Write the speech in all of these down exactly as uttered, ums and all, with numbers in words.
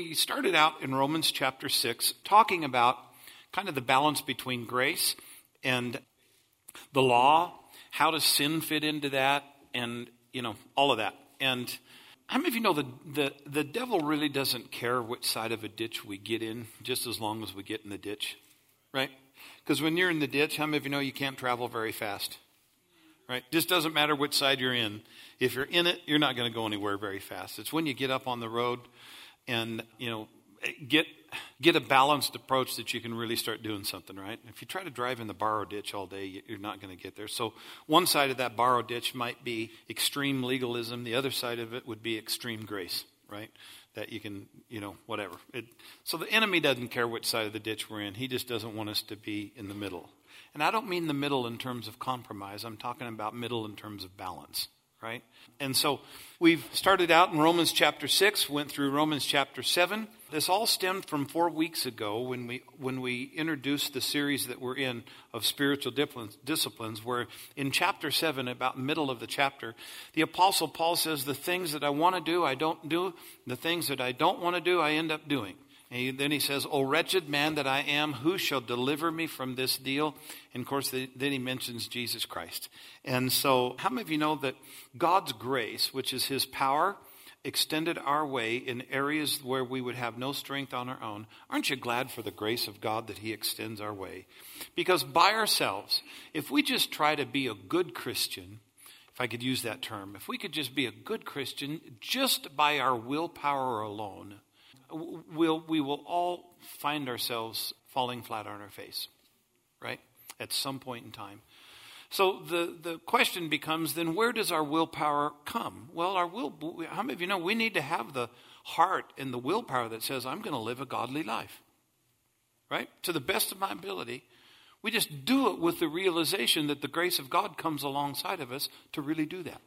we started out in Romans chapter six talking about kind of the balance between grace and the law. How does sin fit into that? And, you know, all of that. And how many of you know the, the, the devil really doesn't care which side of a ditch we get in, just as long as we get in the ditch, right? Because when you're in the ditch, how many of you know you can't travel very fast, right? Just doesn't matter which side you're in. If you're in it, you're not going to go anywhere very fast. It's when you get up on the road and, you know, get get a balanced approach that you can really start doing something, right? If you try to drive in the borrow ditch all day, you're not going to get there. So one side of that borrow ditch might be extreme legalism. The other side of it would be extreme grace, right? That you can, you know, whatever. It, so the enemy doesn't care which side of the ditch we're in. He just doesn't want us to be in the middle. And I don't mean the middle in terms of compromise. I'm talking about middle in terms of balance. Right? And so we've started out in Romans chapter six, went through Romans chapter seven. This all stemmed from four weeks ago when we when we introduced the series that we're in of spiritual disciplines, where in chapter seven, about middle of the chapter, the Apostle Paul says, the things that I want to do, I don't do. The things that I don't want to do, I end up doing. And then he says, "O wretched man that I am, who shall deliver me from this deal?" And of course, then he mentions Jesus Christ. And so, how many of you know that God's grace, which is his power, extended our way in areas where we would have no strength on our own? Aren't you glad for the grace of God that he extends our way? Because by ourselves, if we just try to be a good Christian, if I could use that term, if we could just be a good Christian just by our willpower alone, We'll, we will all find ourselves falling flat on our face, right? At some point in time. So the, the question becomes, then where does our willpower come? Well, our will, how many of you know we need to have the heart and the willpower that says, I'm going to live a godly life, right? To the best of my ability. We just do it with the realization that the grace of God comes alongside of us to really do that.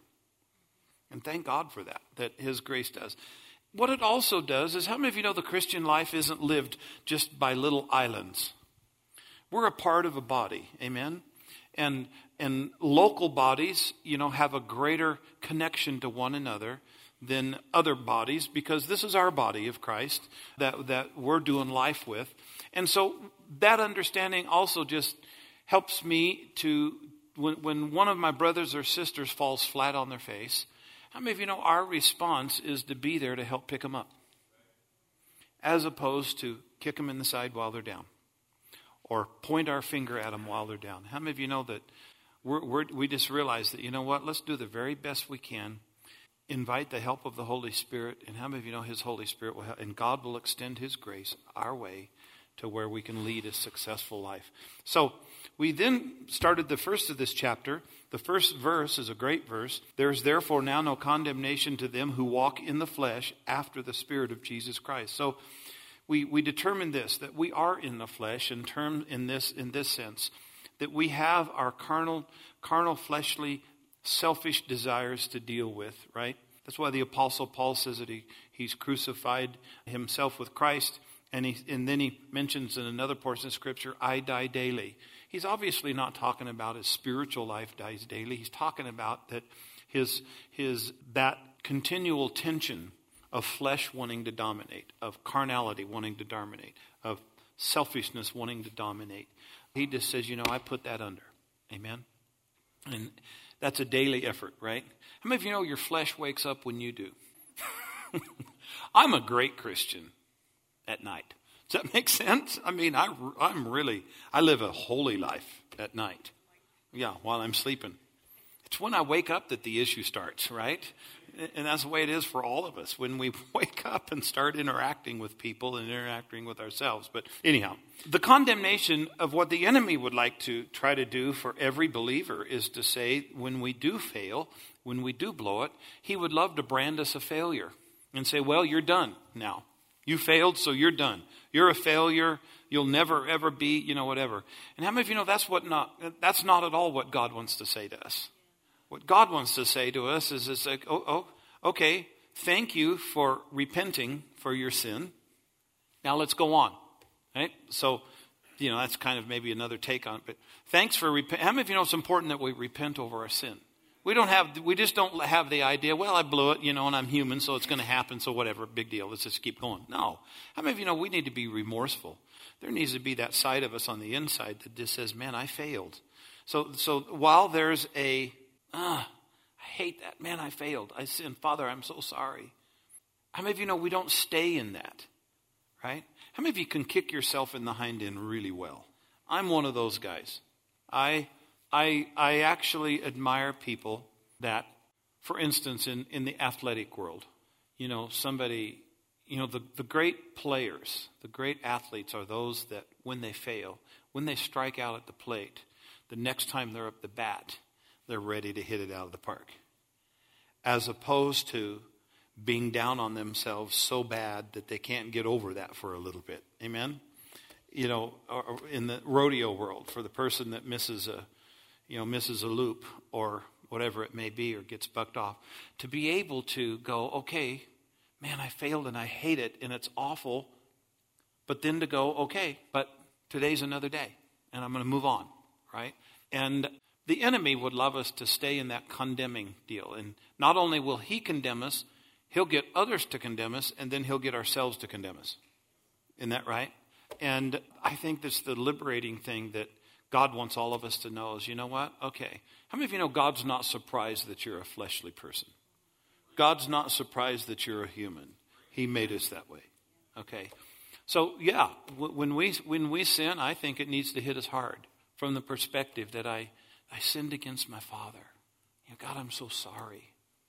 And thank God for that, that his grace does. What it also does is, how many of you know the Christian life isn't lived just by little islands? We're a part of a body, amen? And and local bodies, you know, have a greater connection to one another than other bodies, because this is our body of Christ that, that we're doing life with. And so that understanding also just helps me to, when, when one of my brothers or sisters falls flat on their face, how many of you know our response is to be there to help pick them up, as opposed to kick them in the side while they're down or point our finger at them while they're down? How many of you know that we're, we're, we just realize that, you know what, let's do the very best we can, invite the help of the Holy Spirit, and how many of you know his Holy Spirit will help, and God will extend his grace our way to where we can lead a successful life. So we then started the first of this chapter. The first verse is a great verse. There is therefore now no condemnation to them who walk in the flesh after the Spirit of Jesus Christ. So we we determined this, that we are in the flesh in term in this in this sense, that we have our carnal carnal fleshly selfish desires to deal with, right? That's why the Apostle Paul says that he he's crucified himself with Christ. And he, and then he mentions in another portion of Scripture, I die daily. He's obviously not talking about his spiritual life dies daily. He's talking about that his his that continual tension of flesh wanting to dominate, of carnality wanting to dominate, of selfishness wanting to dominate. He just says, you know, I put that under. Amen? And that's a daily effort, right? How many of you know your flesh wakes up when you do? I'm a great Christian at night. Does that make sense? I mean, I, I'm really, I live a holy life at night. Yeah, while I'm sleeping. It's when I wake up that the issue starts, right? And that's the way it is for all of us. When we wake up and start interacting with people and interacting with ourselves. But anyhow, the condemnation of what the enemy would like to try to do for every believer is to say, when we do fail, when we do blow it, he would love to brand us a failure and say, well, you're done now. You failed, so you're done. You're a failure. You'll never, ever be, you know, whatever. And how many of you know that's what not, that's not at all what God wants to say to us. What God wants to say to us is, is like, oh, oh, okay, thank you for repenting for your sin. Now let's go on. Right? So, you know, that's kind of maybe another take on it. But thanks for repent. How many of you know it's important that we repent over our sin? We don't have, we just don't have the idea, well, I blew it, you know, and I'm human, so it's going to happen, so whatever, big deal, let's just keep going. No. How many of you know we need to be remorseful? There needs to be that side of us on the inside that just says, man, I failed. So so while there's a, ah, I hate that, man, I failed, I sinned, Father, I'm so sorry. How many of you know we don't stay in that, right? How many of you can kick yourself in the hind end really well? I'm one of those guys. I I I actually admire people that, for instance, in, in the athletic world, you know, somebody, you know, the, the great players, the great athletes are those that when they fail, when they strike out at the plate, the next time they're up the bat, they're ready to hit it out of the park. As opposed to being down on themselves so bad that they can't get over that for a little bit. Amen? You know, or in the rodeo world, for the person that misses a, you know, misses a loop or whatever it may be or gets bucked off, to be able to go, okay, man, I failed and I hate it and it's awful, but then to go, okay, but today's another day and I'm going to move on, right? And the enemy would love us to stay in that condemning deal. And not only will he condemn us, he'll get others to condemn us, and then he'll get ourselves to condemn us. Isn't that right? And I think that's the liberating thing that God wants all of us to know is, you know what? Okay. How many of you know God's not surprised that you're a fleshly person? God's not surprised that you're a human. He made us that way. Okay. So, yeah, when we when we sin, I think it needs to hit us hard from the perspective that I, I sinned against my Father. You know, God, I'm so sorry.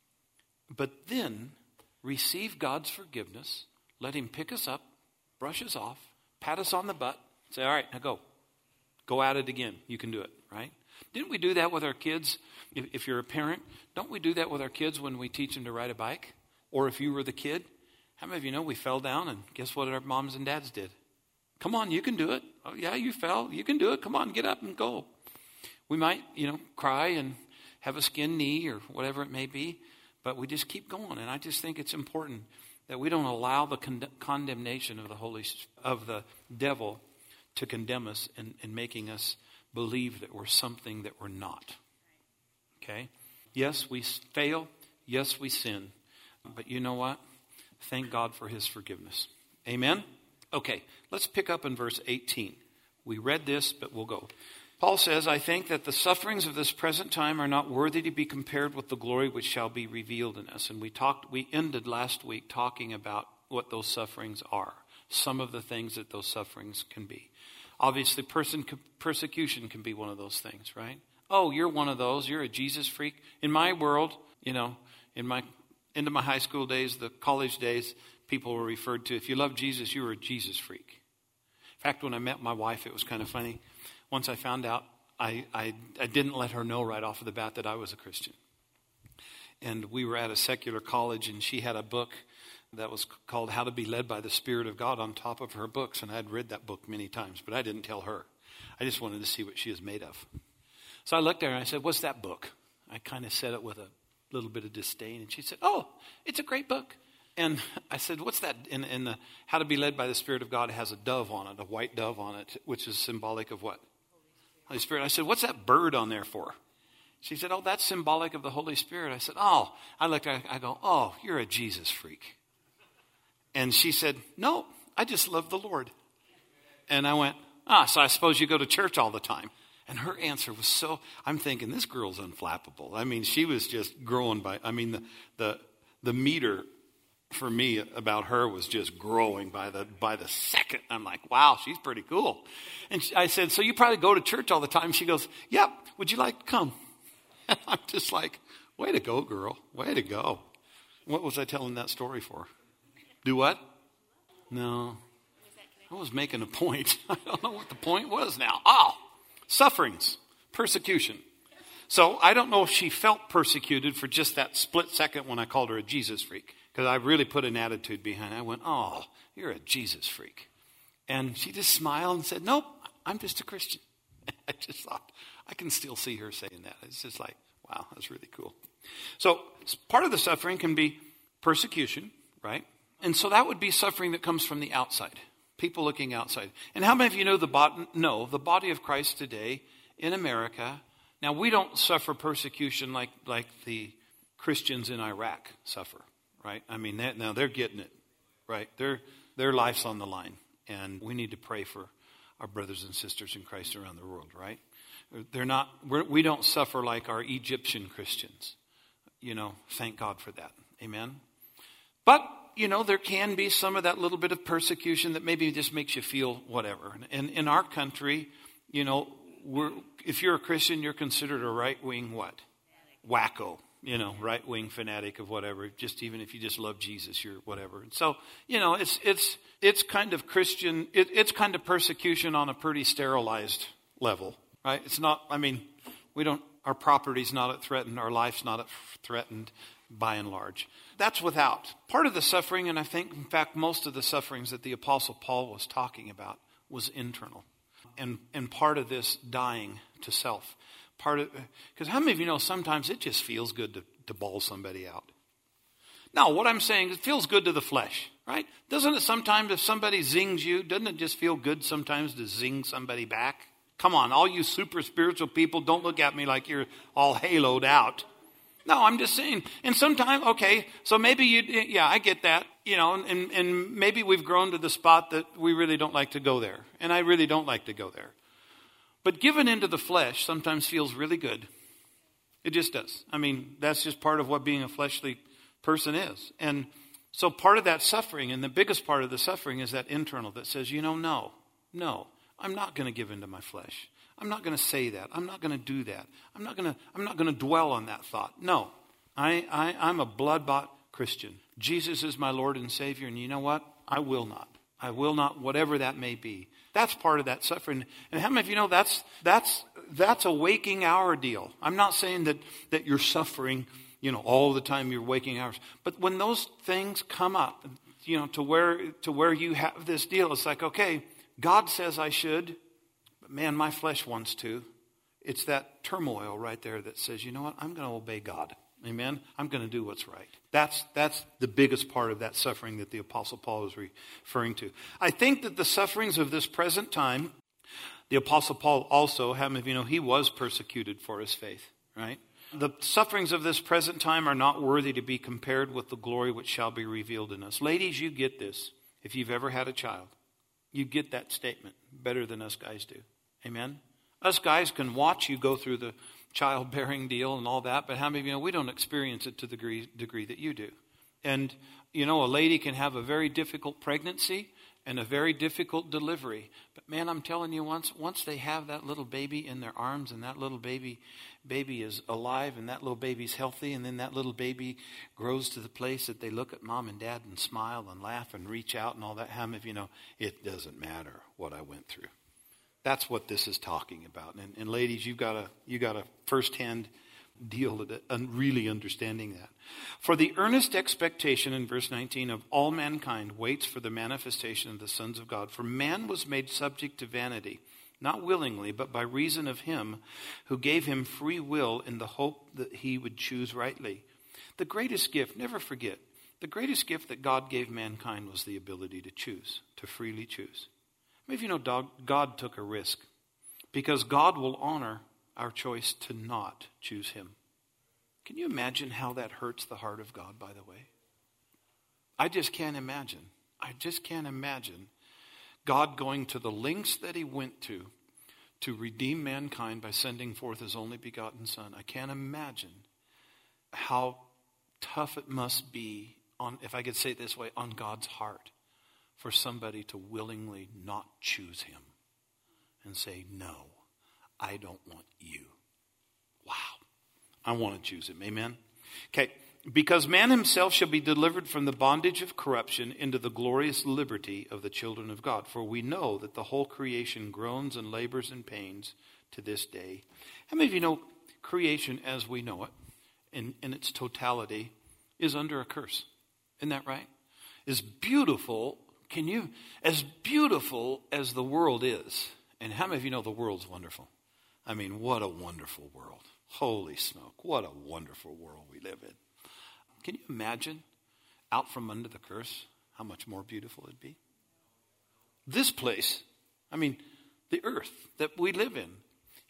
But then receive God's forgiveness, let him pick us up, brush us off, pat us on the butt, say, all right, now go. Go at it again. You can do it, right? Didn't we do that with our kids? If, if you're a parent, don't we do that with our kids when we teach them to ride a bike? Or if you were the kid, how many of you know we fell down and guess what our moms and dads did? Come on, you can do it. Oh, yeah, you fell. You can do it. Come on, get up and go. We might, you know, cry and have a skinned knee or whatever it may be, but we just keep going. And I just think it's important that we don't allow the con- condemnation of the Holy of the devil to condemn us and, and making us believe that we're something that we're not. Okay? Yes, we fail. Yes, we sin. But you know what? Thank God for his forgiveness. Amen? Okay, let's pick up in verse eighteen. We read this, but we'll go. Paul says, I think that the sufferings of this present time are not worthy to be compared with the glory which shall be revealed in us. And we talked, we ended last week talking about what those sufferings are. Some of the things that those sufferings can be. Obviously, person, persecution can be one of those things, right? Oh, you're one of those. You're a Jesus freak. In my world, you know, in my into my high school days, the college days, people were referred to, if you love Jesus, you were a Jesus freak. In fact, when I met my wife, it was kind of funny. Once I found out, I, I, I didn't let her know right off of the bat that I was a Christian. And we were at a secular college, and she had a book that was called How to Be Led by the Spirit of God on top of her books. And I had read that book many times, but I didn't tell her. I just wanted to see what she is made of. So I looked at her and I said, what's that book? I kind of said it with a little bit of disdain. And she said, oh, it's a great book. And I said, what's that? In, in the How to Be Led by the Spirit of God, it has a dove on it, a white dove on it, which is symbolic of what? Holy Spirit. I said, what's that bird on there for? She said, oh, that's symbolic of the Holy Spirit. I said, oh. I looked at her, I go, oh, you're a Jesus freak. And she said, no, I just love the Lord. And I went, ah, so I suppose you go to church all the time. And her answer was so, I'm thinking, this girl's unflappable. I mean, she was just growing by, I mean, the the, the meter for me about her was just growing by the by the second. I'm like, wow, she's pretty cool. And she, I said, so you probably go to church all the time? She goes, yep, would you like to come? And I'm just like, way to go, girl. Way to go. What was I telling that story for? Do what? No. I was making a point. I don't know what the point was now. Oh, sufferings, persecution. So I don't know if she felt persecuted for just that split second when I called her a Jesus freak. Because I really put an attitude behind it. I went, oh, you're a Jesus freak. And she just smiled and said, nope, I'm just a Christian. I just thought, I can still see her saying that. It's just like, wow, that's really cool. So part of the suffering can be persecution, right? And so that would be suffering that comes from the outside. People looking outside. And how many of you know the, bo- know the body of Christ today in America? Now, we don't suffer persecution like, like the Christians in Iraq suffer, right? I mean, that, now they're getting it, right? Their their life's on the line, and we need to pray for our brothers and sisters in Christ around the world, right? They're not. We're, we don't suffer like our Egyptian Christians, you know. Thank God for that, amen. But you know, there can be some of that little bit of persecution that maybe just makes you feel whatever. And in our country, you know, we're, if you're a Christian, you're considered a right-wing what? Wacko. You know, right-wing fanatic of whatever. Just even if you just love Jesus, you're whatever. And so, you know, it's it's it's kind of Christian. It, it's kind of persecution on a pretty sterilized level, right? It's not. I mean, we don't. Our property's not at threatened. Our life's not at threatened, by and large. That's without part of the suffering, and I think, in fact, most of the sufferings that the Apostle Paul was talking about was internal, and and part of this dying to self. Part of, because how many of you know sometimes it just feels good to, to bawl somebody out? Now, what I'm saying, it feels good to the flesh, right? Doesn't it sometimes, if somebody zings you, doesn't it just feel good sometimes to zing somebody back? Come on, all you super spiritual people, don't look at me like you're all haloed out. No, I'm just saying. And sometimes, okay, so maybe you, yeah, I get that, you know, and, and maybe we've grown to the spot that we really don't like to go there. And I really don't like to go there. But given into the flesh sometimes feels really good. It just does. I mean, that's just part of what being a fleshly person is. And so part of that suffering, and the biggest part of the suffering, is that internal that says, you know, no, no, I'm not going to give into my flesh. I'm not going to say that. I'm not going to do that. I'm not going to, I'm not going to dwell on that thought. No, I, I, I'm a blood-bought Christian. Jesus is my Lord and Savior, and you know what? I will not. I will not, whatever that may be. That's part of that suffering. And how many of you know that's that's that's a waking hour deal? I'm not saying that, that you're suffering, you know, all the time you're waking hours. But when those things come up, you know, to where to where you have this deal, it's like, okay, God says I should, but man, my flesh wants to. It's that turmoil right there that says, you know what, I'm going to obey God. Amen. I'm going to do what's right. That's that's the biggest part of that suffering that the Apostle Paul is referring to. I think that the sufferings of this present time, the Apostle Paul also, how many of you know, he was persecuted for his faith, right? The sufferings of this present time are not worthy to be compared with the glory which shall be revealed in us. Ladies, you get this. If you've ever had a child, you get that statement better than us guys do. Amen. Us guys can watch you go through the childbearing deal and all that, but how many of you know we don't experience it to the degree, degree that you do? And, you know, a lady can have a very difficult pregnancy and a very difficult delivery. But man, I'm telling you, once once they have that little baby in their arms and that little baby baby is alive and that little baby's healthy, and then that little baby grows to the place that they look at mom and dad and smile and laugh and reach out and all that, how many of you know it doesn't matter what I went through? That's what this is talking about. And, and ladies, you've got to you got to firsthand deal with it and really understanding that. For the earnest expectation in verse nineteen of all mankind waits for the manifestation of the sons of God. For man was made subject to vanity, not willingly, but by reason of him who gave him free will in the hope that he would choose rightly. The greatest gift, never forget, the greatest gift that God gave mankind was the ability to choose, to freely choose. Maybe you know God took a risk because God will honor our choice to not choose him. Can you imagine how that hurts the heart of God, by the way? I just can't imagine. I just can't imagine God going to the lengths that he went to to redeem mankind by sending forth his only begotten Son. I can't imagine how tough it must be, on, if I could say it this way, on God's heart for somebody to willingly not choose him and say, no, I don't want you. Wow. I want to choose him. Amen. Okay. Because man himself shall be delivered from the bondage of corruption into the glorious liberty of the children of God. For we know that the whole creation groans and labors in pains to this day. How many of you know creation as we know it in, in its totality is under a curse? Isn't that right? Is beautiful. Can you, as beautiful as the world is, and how many of you know the world's wonderful? I mean, what a wonderful world. Holy smoke, what a wonderful world we live in. Can you imagine out from under the curse how much more beautiful it'd be? This place, I mean, the earth that we live in.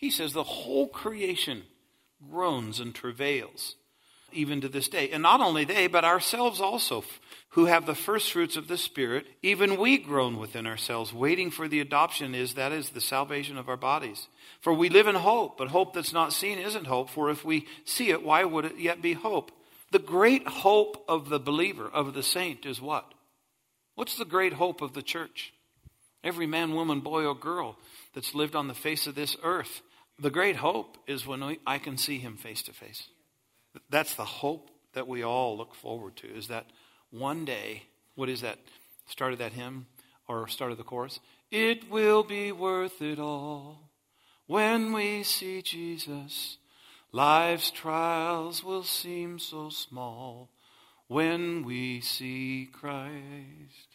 He says the whole creation groans and travails, even to this day. And not only they, but ourselves also, who have the first fruits of the Spirit, even we groan within ourselves, waiting for the adoption, is that is the salvation of our bodies. For we live in hope, but hope that's not seen isn't hope. For if we see it, why would it yet be hope? The great hope of the believer, of the saint, is what? What's the great hope of the church? Every man, woman, boy, or girl that's lived on the face of this earth. The great hope is when we, I can see him face to face. That's the hope that we all look forward to, is that one day, what is that? Start of that hymn or start of the chorus? It will be worth it all when we see Jesus. Life's trials will seem so small when we see Christ.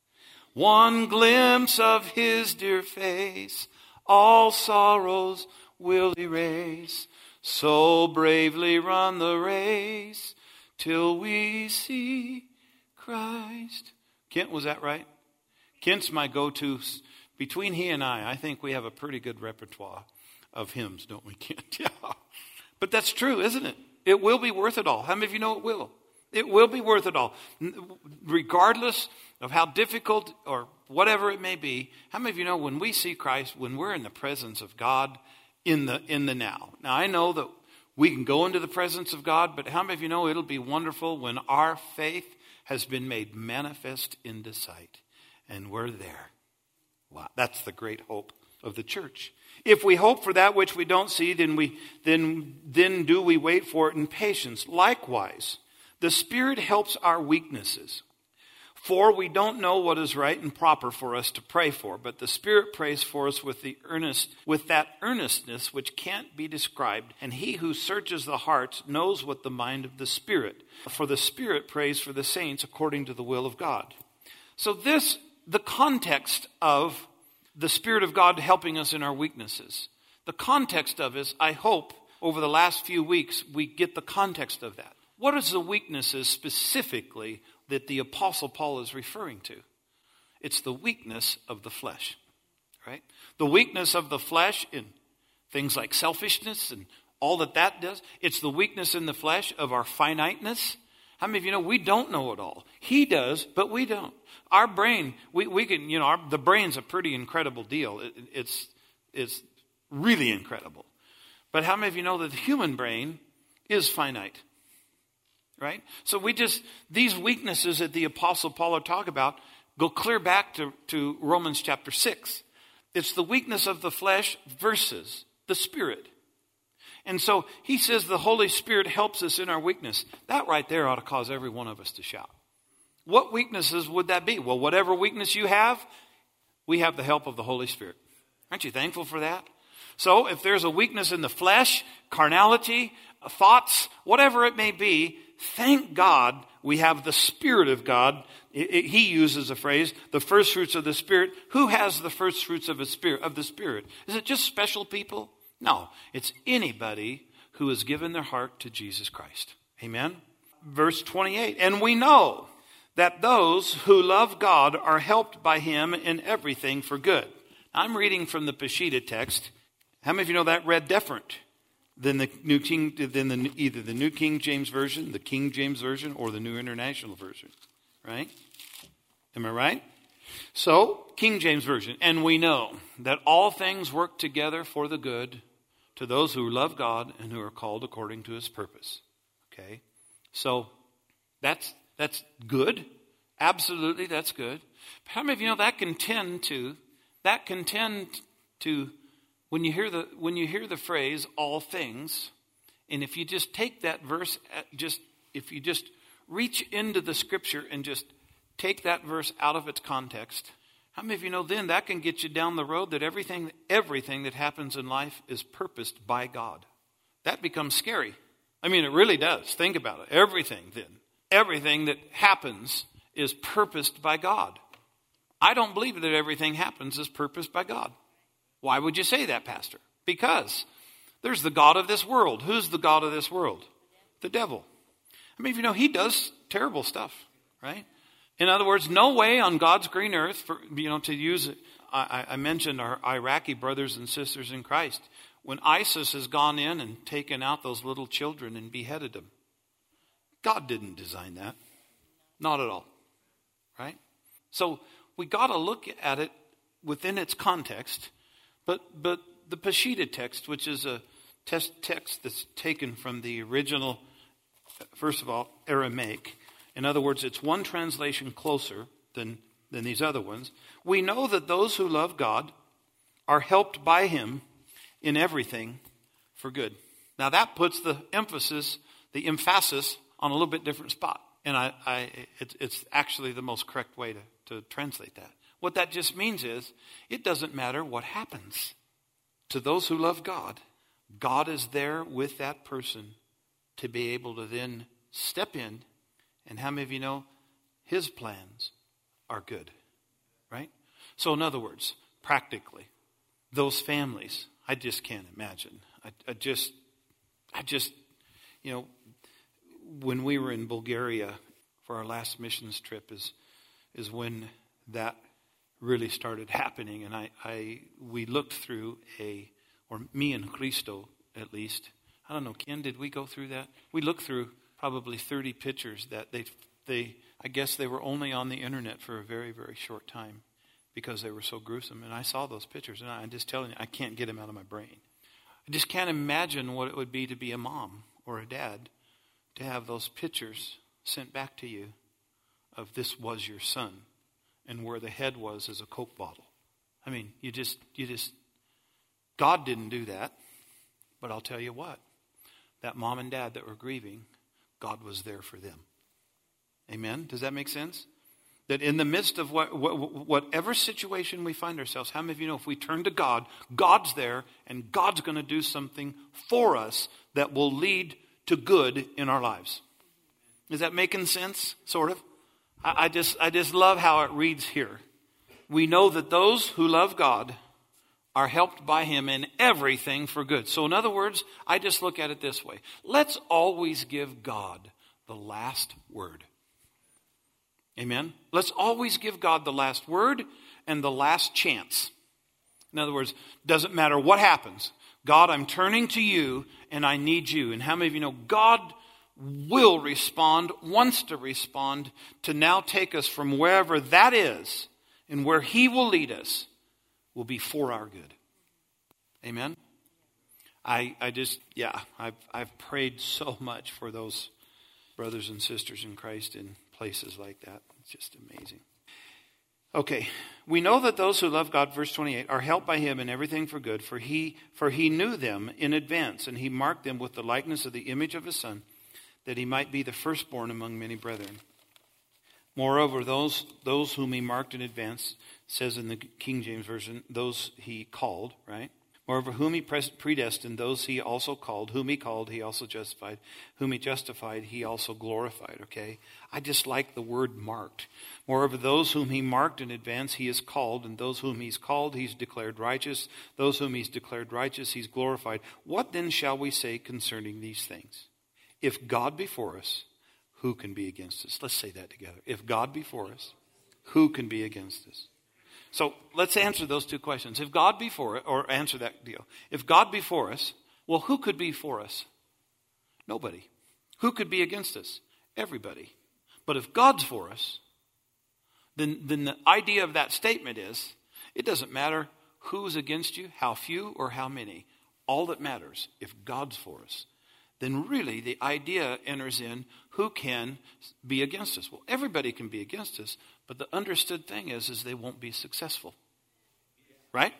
One glimpse of his dear face, all sorrows will erase. So bravely run the race till we see Christ. Kent, was that right? Kent's my go-to. Between he and I, I think we have a pretty good repertoire of hymns, don't we, Kent? Yeah. But that's true, isn't it? It will be worth it all. How many of you know it will? It will be worth it all. Regardless of how difficult or whatever it may be, how many of you know when we see Christ, when we're in the presence of God in the in the now? Now, I know that we can go into the presence of God, but how many of you know it'll be wonderful when our faith has been made manifest into sight and we're there? Wow, that's the great hope of the church. If we hope for that which we don't see, then we then then do we wait for it in patience. Likewise, the Spirit helps our weaknesses. For we don't know what is right and proper for us to pray for, but the Spirit prays for us with the earnest, with that earnestness which can't be described. And he who searches the hearts knows what the mind of the Spirit. For the Spirit prays for the saints according to the will of God. So this, the context of the Spirit of God helping us in our weaknesses. The context of is, I hope, over the last few weeks, we get the context of that. What is the weaknesses specifically that the Apostle Paul is referring to? It's the weakness of the flesh, right? The weakness of the flesh in things like selfishness and all that that does. It's the weakness in the flesh of our finiteness. How many of you know we don't know it all? He does, but we don't. Our brain, we, we can, you know, our, the brain's a pretty incredible deal. It, it's, it's really incredible. But how many of you know that the human brain is finite? Right? So we just, these weaknesses that the Apostle Paul are talking about go clear back to, to Romans chapter six. It's the weakness of the flesh versus the Spirit. And so he says the Holy Spirit helps us in our weakness. That right there ought to cause every one of us to shout. What weaknesses would that be? Well, whatever weakness you have, we have the help of the Holy Spirit. Aren't you thankful for that? So if there's a weakness in the flesh, carnality, thoughts, whatever it may be, thank God we have the Spirit of God. It, it, he uses a phrase, the first fruits of the Spirit. Who has the first fruits of the Spirit? Of the Spirit? Is it just special people? No, it's anybody who has given their heart to Jesus Christ. Amen? Verse twenty-eight, and we know that those who love God are helped by him in everything for good. I'm reading from the Peshitta text. How many of you know that read different than the New King, than the, either the New King James Version, the King James Version, or the New International Version? Right? Am I right? So, King James Version. And we know that all things work together for the good to those who love God and who are called according to his purpose. Okay? So, that's that's good. Absolutely, that's good. But how many of you know that can tend to, that can tend to, when you hear the when you hear the phrase all things, and if you just take that verse, just if you just reach into the scripture and just take that verse out of its context, how many of you know then that can get you down the road that everything everything that happens in life is purposed by God? That becomes scary. I mean, it really does. Think about it. Everything then, everything that happens is purposed by God. I don't believe that everything happens is purposed by God. Why would you say that, Pastor? Because there's the God of this world. Who's the God of this world? The devil. I mean, if you know, he does terrible stuff, right? In other words, no way on God's green earth, for, you know, to use, I, I mentioned our Iraqi brothers and sisters in Christ. when ISIS has gone in and taken out those little children and beheaded them. God didn't design that. Not at all. Right? So we got to look at it within its context. But but the Peshitta text, which is a test text that's taken from the original, first of all, Aramaic. In other words, it's one translation closer than, than these other ones. We know that those who love God are helped by him in everything for good. Now that puts the emphasis, the emphasis on a little bit different spot. And I, I it, it's actually the most correct way to, to translate that. What that just means is, it doesn't matter what happens. To those who love God, God is there with that person to be able to then step in. And how many of you know his plans are good? Right? So in other words, practically, those families, I just can't imagine. I, I just, I just, you know, when we were in Bulgaria for our last missions trip is, is when that really started happening. And I, I, we looked through a, or me and Christo at least, I don't know, Ken, did we go through that? We looked through probably thirty pictures that they, they, I guess they were only on the internet for a very, very short time because they were so gruesome. And I saw those pictures, and I'm just telling you, I can't get them out of my brain. I just can't imagine what it would be to be a mom or a dad to have those pictures sent back to you of this was your son, and where the head was is a Coke bottle. I mean, you just, you just, God didn't do that. But I'll tell you what, that mom and dad that were grieving, God was there for them. Amen? Does that make sense? That in the midst of what, what, whatever situation we find ourselves, how many of you know if we turn to God, God's there, and God's going to do something for us that will lead to good in our lives. Is that making sense? Sort of? I, I just I just love how it reads here. We know that those who love God are helped by him in everything for good. So in other words, I just look at it this way. Let's always give God the last word. Amen? Let's always give God the last word and the last chance. In other words, doesn't matter what happens. God, I'm turning to you and I need you. And how many of you know God will respond, wants to respond, to now take us from wherever that is and where he will lead us will be for our good. Amen? I I just, yeah, I've, I've prayed so much for those brothers and sisters in Christ in places like that. It's just amazing. Okay, we know that those who love God, verse twenty-eight, are helped by him in everything for good, for he for he knew them in advance, and he marked them with the likeness of the image of his son, that he might be the firstborn among many brethren. Moreover, those those whom he marked in advance, says in the King James Version, those he called, right? Moreover, whom he predestined, those he also called. Whom he called, he also justified. Whom he justified, he also glorified, okay? I just like the word marked. Moreover, those whom he marked in advance, he has called. And those whom he's called, he's declared righteous. Those whom he's declared righteous, he's glorified. What then shall we say concerning these things? If God be for us, who can be against us? Let's say that together. If God be for us, who can be against us? So let's answer those two questions. If God be for it, or answer that deal. If God be for us, well, who could be for us? Nobody. Who could be against us? Everybody. But if God's for us, then, then the idea of that statement is, it doesn't matter who's against you, how few or how many. All that matters, if God's for us, then really the idea enters in, who can be against us? Well, everybody can be against us, but the understood thing is, is they won't be successful. Right?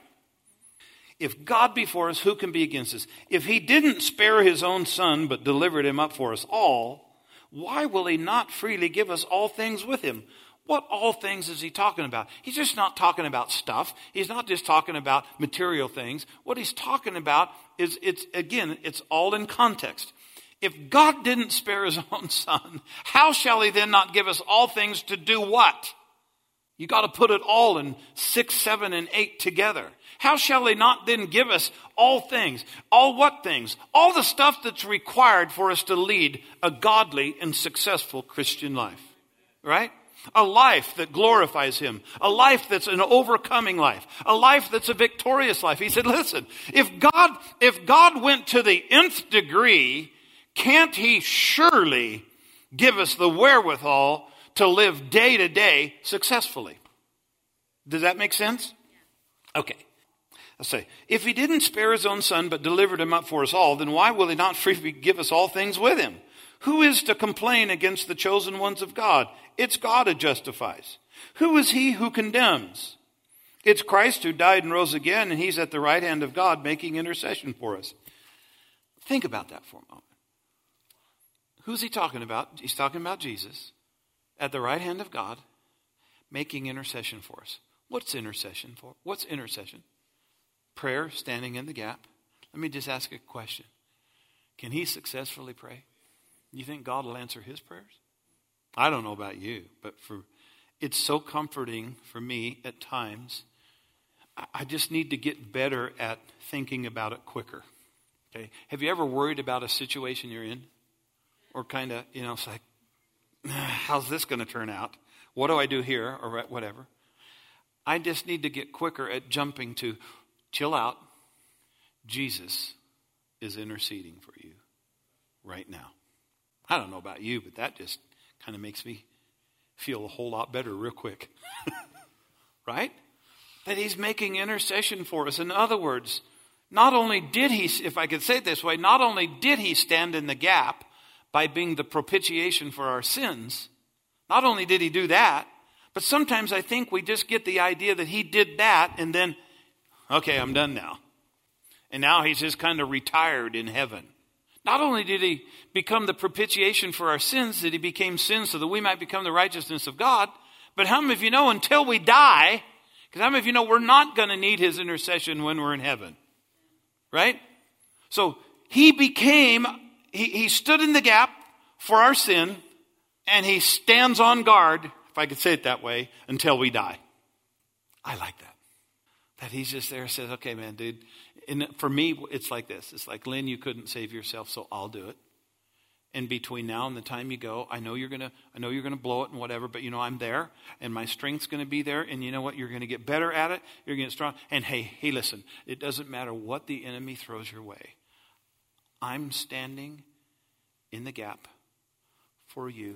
If God be for us, who can be against us? If he didn't spare his own son, but delivered him up for us all, why will he not freely give us all things with him? What all things is he talking about? He's just not talking about stuff. He's not just talking about material things. What he's talking about is, it's again, it's all in context. If God didn't spare his own son, how shall he then not give us all things to do what? You got to put it all in six, seven, and eight together. How shall he not then give us all things? All what things? All the stuff that's required for us to lead a godly and successful Christian life. Right? a life that glorifies him, a life that's an overcoming life, a life that's a victorious life. He said, listen, if God, if God went to the nth degree, can't he surely give us the wherewithal to live day to day successfully? Does that make sense? Okay. I'll say, if he didn't spare his own son but delivered him up for us all, then why will he not freely give us all things with him? Who is to complain against the chosen ones of God? It's God who justifies. Who is he who condemns? It's Christ who died and rose again, and he's at the right hand of God making intercession for us. Think about that for a moment. Who's he talking about? He's talking about Jesus at the right hand of God making intercession for us. What's intercession for? What's intercession? Prayer, standing in the gap. Let me just ask a question. Can he successfully pray? You think God will answer his prayers? I don't know about you, but for it's so comforting for me at times. I just need to get better at thinking about it quicker. Okay? Have you ever worried about a situation you're in? Or kind of, you know, it's like, how's this going to turn out? What do I do here? Or whatever. I just need to get quicker at jumping to, chill out. Jesus is interceding for you right now. I don't know about you, but that just kind of makes me feel a whole lot better real quick. Right? That he's making intercession for us. In other words, not only did he, if I could say it this way, not only did he stand in the gap by being the propitiation for our sins, not only did he do that, but sometimes I think we just get the idea that he did that and then, okay, I'm done now. And now he's just kind of retired in heaven. Not only did he become the propitiation for our sins, that he became sin so that we might become the righteousness of God, but how many of you know until we die, because how many of you know we're not going to need his intercession when we're in heaven? Right? So he became, he, he stood in the gap for our sin, and he stands on guard, if I could say it that way, until we die. I like that. That he's just there and says, okay, man, dude. And for me, it's like this. It's like, Lynn, you couldn't save yourself, so I'll do it. And between now and the time you go, I know you're gonna, I know you're gonna blow it and whatever, but you know I'm there, and my strength's gonna be there, and you know what? You're gonna get better at it. You're gonna get strong. And hey, hey, listen, it doesn't matter what the enemy throws your way. I'm standing in the gap for you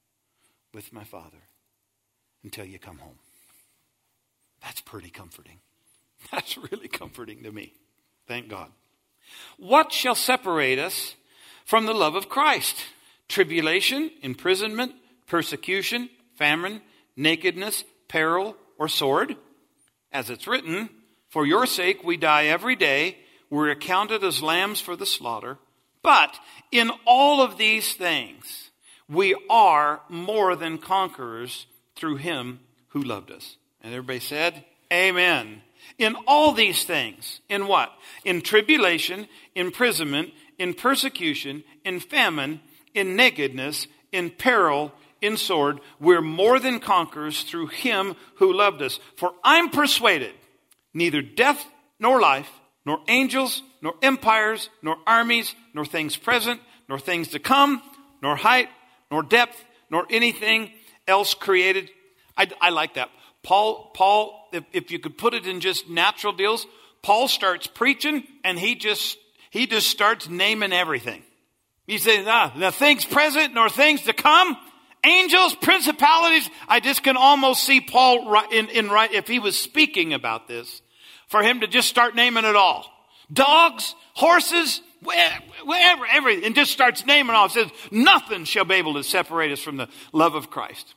with my Father until you come home. That's pretty comforting. That's really comforting to me. Thank God. What shall separate us from the love of Christ? Tribulation, imprisonment, persecution, famine, nakedness, peril, or sword? As it's written, for your sake we die every day. We're accounted as lambs for the slaughter. But in all of these things, we are more than conquerors through him who loved us. And everybody said, amen. In all these things, in what? In tribulation, imprisonment, in persecution, in famine, in nakedness, in peril, in sword, we're more than conquerors through him who loved us. For I'm persuaded, neither death nor life, nor angels, nor empires, nor armies, nor things present, nor things to come, nor height, nor depth, nor anything else created. I, I like that. Paul, Paul, if, if you could put it in just natural deals, Paul starts preaching and he just, he just starts naming everything. He says, ah, the things present nor things to come, angels, principalities. I just can almost see Paul in, in right, if he was speaking about this, for him to just start naming it all. Dogs, horses, wherever, everything, and just starts naming all. It says, nothing shall be able to separate us from the love of Christ.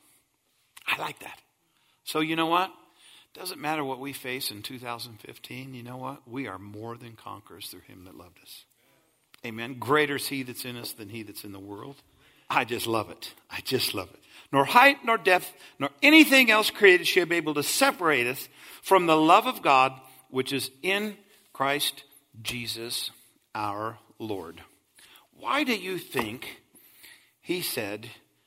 I like that. So you know what? Doesn't matter what we face in two thousand fifteen. You know what? We are more than conquerors through him that loved us. Amen. Greater is he that's in us than he that's in the world. I just love it. I just love it. Nor height, nor depth, nor anything else created shall be able to separate us from the love of God, which is in Christ Jesus our Lord. Why do you think he said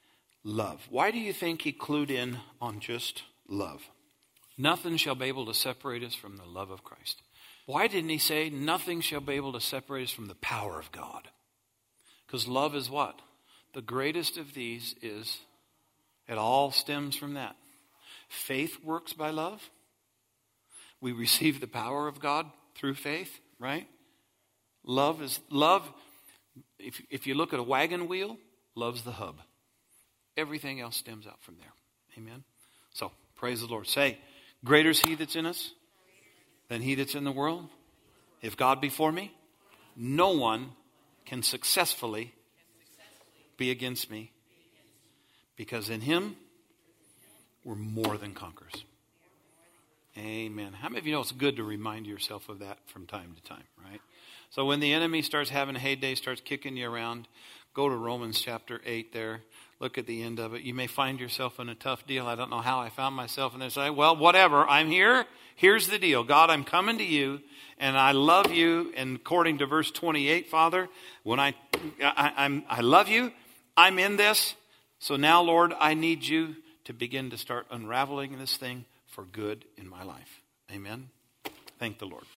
love? Why do you think he clued in on just love? Nothing shall be able to separate us from the love of Christ. Why didn't he say nothing shall be able to separate us from the power of God? Because love is what? The greatest of these is It all stems from that. Faith works by love. We receive the power of God through faith, right? Love is love. If, if you look at a wagon wheel, love's the hub. Everything else stems out from there. Amen. So praise the Lord. Say, greater is he that's in us than he that's in the world. If God be for me, no one can successfully be against me. Because in him, we're more than conquerors. Amen. How many of you know it's good to remind yourself of that from time to time, right? So when the enemy starts having a heyday, starts kicking you around, go to Romans chapter eight there. Look at the end of it. You may find yourself in a tough deal. I don't know how I found myself in this. I, well, whatever. I'm here. Here's the deal. God, I'm coming to you, and I love you. And according to verse twenty-eight, Father, when I, I, I'm, I love you, I'm in this. So now, Lord, I need you to begin to start unraveling this thing for good in my life. Amen. Thank the Lord.